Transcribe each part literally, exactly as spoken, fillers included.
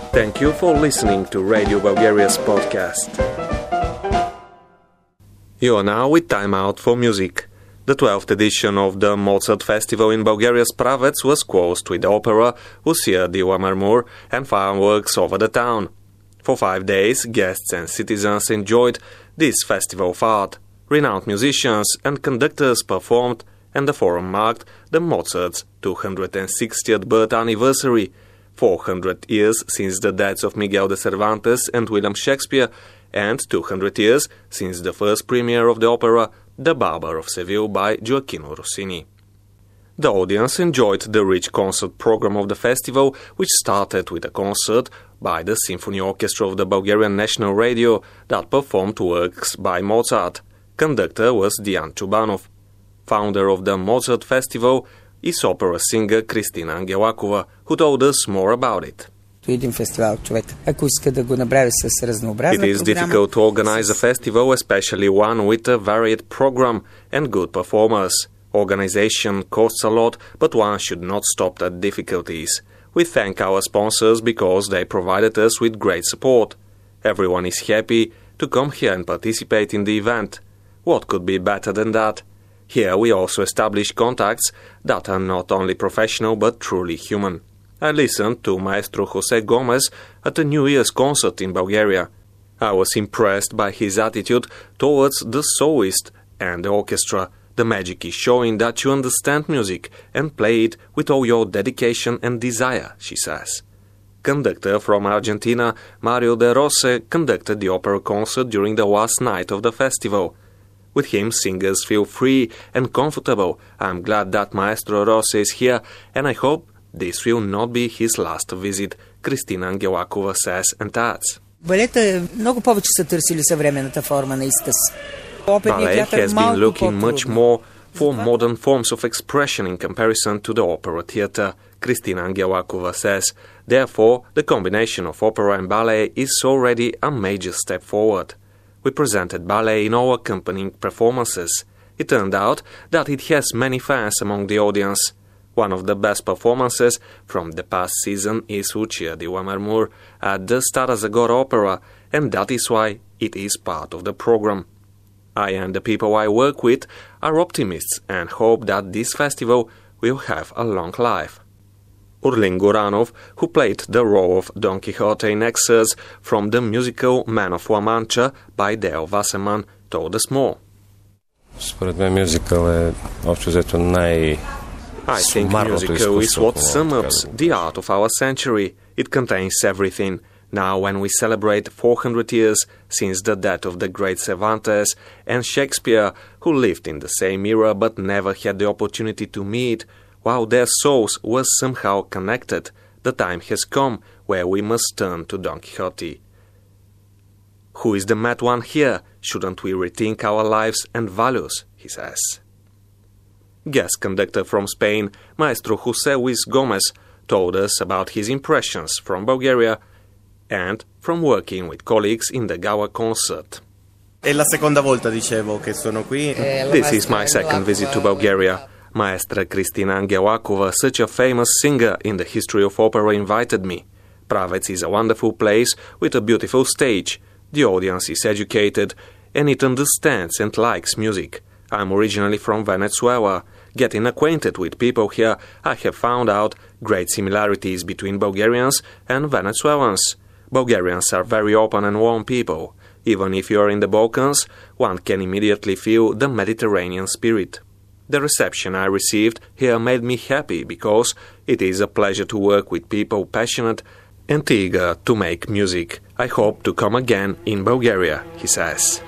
Thank you for listening to Radio Bulgaria's podcast. You are now with Time Out for Music. The twelfth edition of the Mozart Festival in Bulgaria's Pravets was closed with opera, Usia Diva Marmur, and fireworks over the town. For five days, guests and citizens enjoyed this festival of art. Renowned musicians and conductors performed, and the forum marked the Mozart's two hundred sixtieth birth anniversary, four hundred years since the deaths of Miguel de Cervantes and William Shakespeare, and two hundred years since the first premiere of the opera The Barber of Seville by Gioacchino Rossini. The audience enjoyed the rich concert program of the festival, which started with a concert by the Symphony Orchestra of the Bulgarian National Radio that performed works by Mozart. Conductor was Dian Chubanov. Founder of the Mozart Festival is opera singer Kristina Angelakova, who told us more about it. It is difficult to organize a festival, especially one with a varied program and good performers. Organization costs a lot, but one should not stop at difficulties. We thank our sponsors because they provided us with great support. Everyone is happy to come here and participate in the event. What could be better than that? Here we also establish contacts that are not only professional but truly human. I listened to Maestro José Gomez at a New Year's concert in Bulgaria. I was impressed by his attitude towards the soloist and the orchestra. The magic is showing that you understand music and play it with all your dedication and desire, she says. Conductor from Argentina, Mario de Rose, conducted the opera concert during the last night of the festival. With him, singers feel free and comfortable. I'm glad that Maestro Rose is here, and I hope this will not be his last visit, Kristina Angelakova says and adds. Ballet has been looking much more for modern forms of expression in comparison to the opera theatre, Kristina Angelakova says. Therefore, the combination of opera and ballet is already a major step forward. We presented ballet in all accompanying performances. It turned out that it has many fans among the audience. One of the best performances from the past season is Usia Diva Marmur at the Stara Zagora Opera, and that is why it is part of the program. I and the people I work with are optimists and hope that this festival will have a long life. Urlin Guranov, who played the role of Don Quixote in excerpts from the musical Man of La Mancha by Dale Wasserman, told us more. Според мен мюзикъл е общо взето най- I think musical is what sums up the art of our century. It contains everything. Now when we celebrate four hundred years since the death of the great Cervantes and Shakespeare, who lived in the same era but never had the opportunity to meet, while their souls were somehow connected, the time has come where we must turn to Don Quixote. Who is the mad one here? Shouldn't we rethink our lives and values? He says. Guest conductor from Spain, Maestro José Luis Gomez, told us about his impressions from Bulgaria and from working with colleagues in the Gala concert. This is my second visit to Bulgaria. Maestra Kristina Angelakova, such a famous singer in the history of opera, invited me. Pravets is a wonderful place with a beautiful stage. The audience is educated and it understands and likes music. I'm originally from Venezuela. Getting acquainted with people here, I have found out great similarities between Bulgarians and Venezuelans. Bulgarians are very open and warm people. Even if you are in the Balkans, one can immediately feel the Mediterranean spirit. The reception I received here made me happy because it is a pleasure to work with people passionate and eager to make music. I hope to come again in Bulgaria, he says.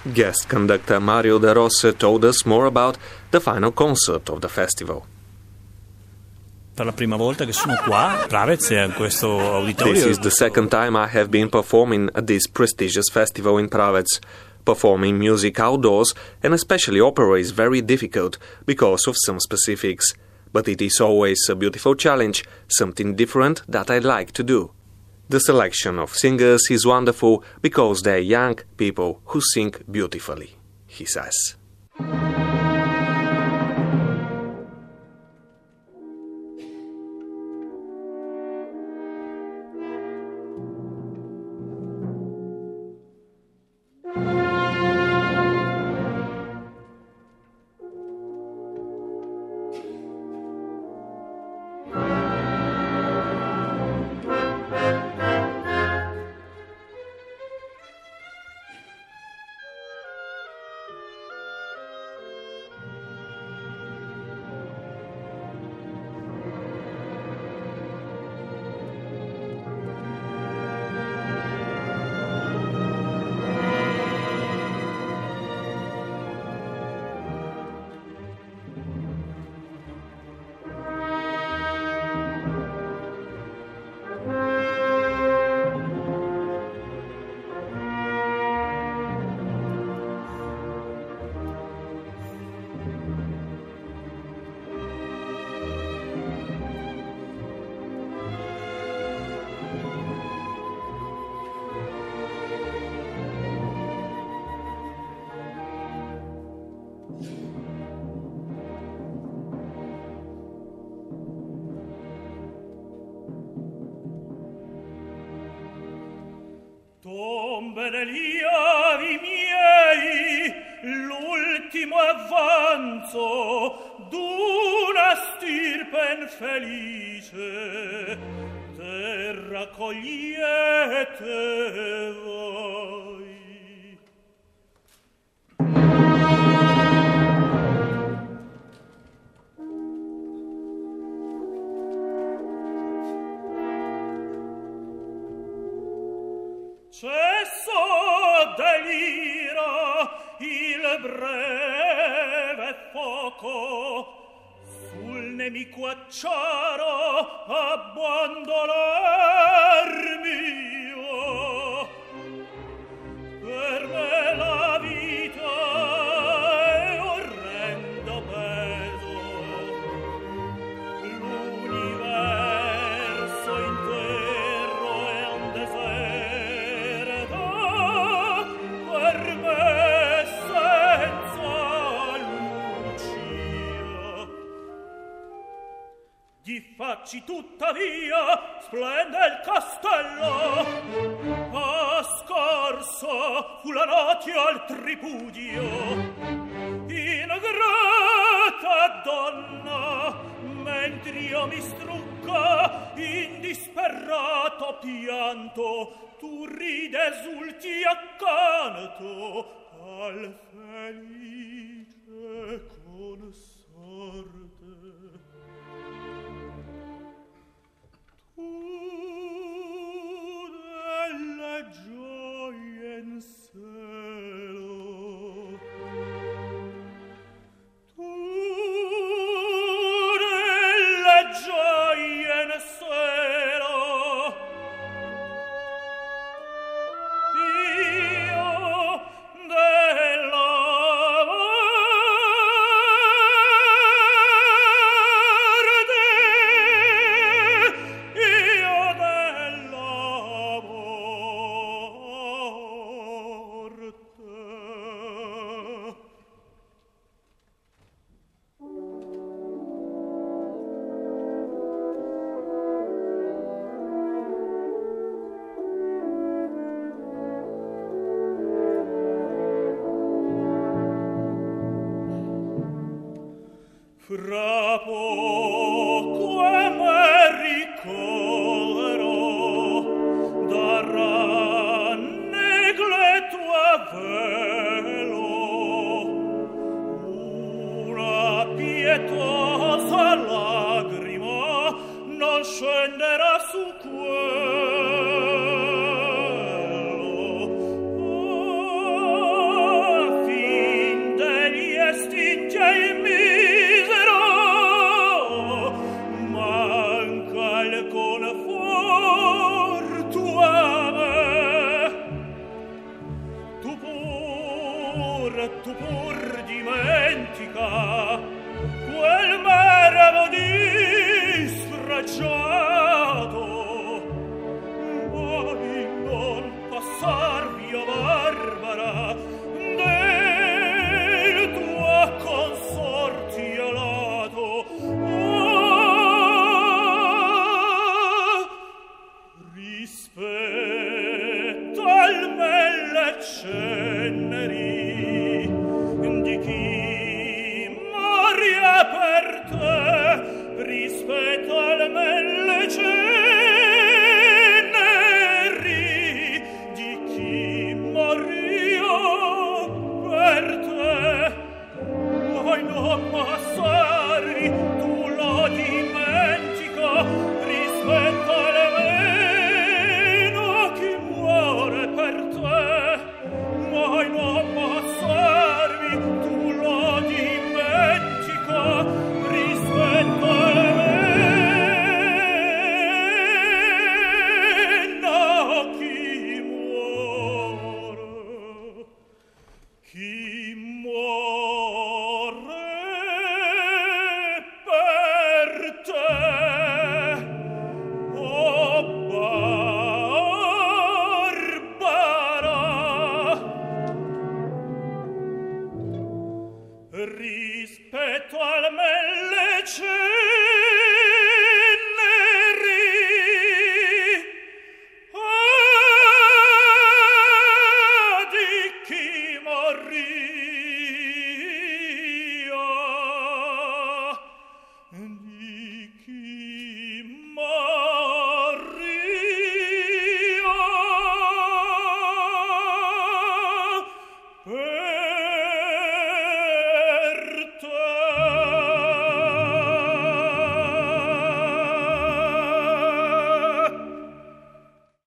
Guest conductor Mario De Rossa told us more about the final concert of the festival. Per la prima volta che sono qua a Pravez, in questo auditorio. This is the second time I have been performing at this prestigious festival in Pravez. Performing music outdoors, and especially opera, is very difficult because of some specifics. But it is always a beautiful challenge, something different that I like to do. The selection of singers is wonderful because they are young people who sing beautifully, he says. Tombe degli avi miei, l'ultimo avvanzo d'una stirpe infelice, terra cogliete voi. Cesso delira il breve fuoco, sul nemico acciaro abbandonar mio. Per me la vita è orrendo peso, l'universo intero è un deserto, per me senza lucia. Di facci tuttavia splende il castello, a scorso fu la notte al tripudio. Ingrata donna, mentr'io mi strucca in disperato pianto, tu ride esulti accanto al felice consorte. Tu delle gioie in cielo, tu delle gioie in cielo, io della fra poco me ricorderò darà negletto a velo una pietosa lagrima non scenderà su quello. Oh, tu pur dimentica quel meravo dispregiato, mai non passar via barbara del tuo consorti alato. Ah, rispetto al melle ceneri di chi moria per te, rispetto al melle ceneri di chi moria per te. Poi non passare, tu lo dimentica, rispetto al meno chi muore per te. Mai non passarvi, tu lo dimentica, rispetto al meno chi muore. Chi